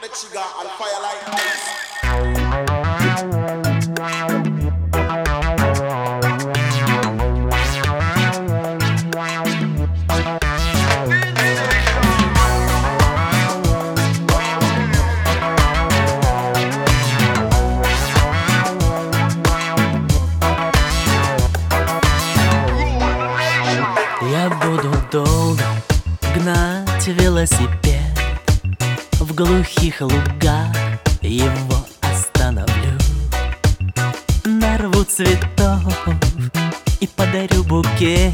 the trigger and fire like this. Я буду долго гнать велосипед, в глухих лугах его остановлю. Нарву цветов и подарю букет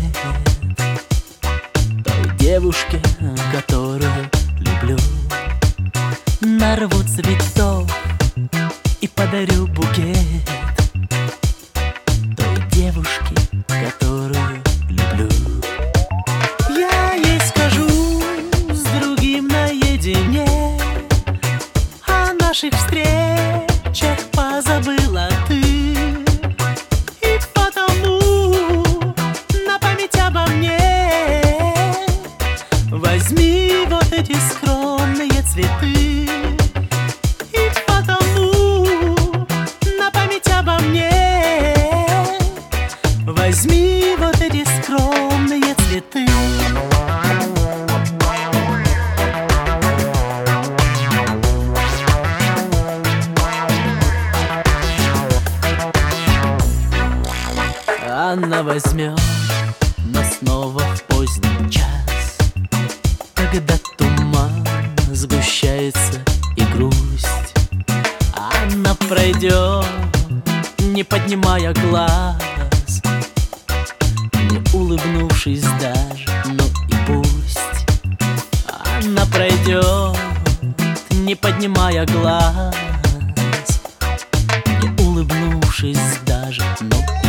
той девушке, которую люблю. Нарву цветов и подарю букет той девушке, которую люблю. Я ей скажу с другим наедине, о наших встречах позабыла ты. И потому на память обо мне возьми вот эти скромные цветы. И потому на память обо мне возьми вот эти скромные цветы. Она возьмет нас снова в поздний час, когда туман сгущается и грусть. Она пройдет, не поднимая глаз, не улыбнувшись даже, ну и пусть. Она пройдет, не поднимая глаз, не улыбнувшись даже, ну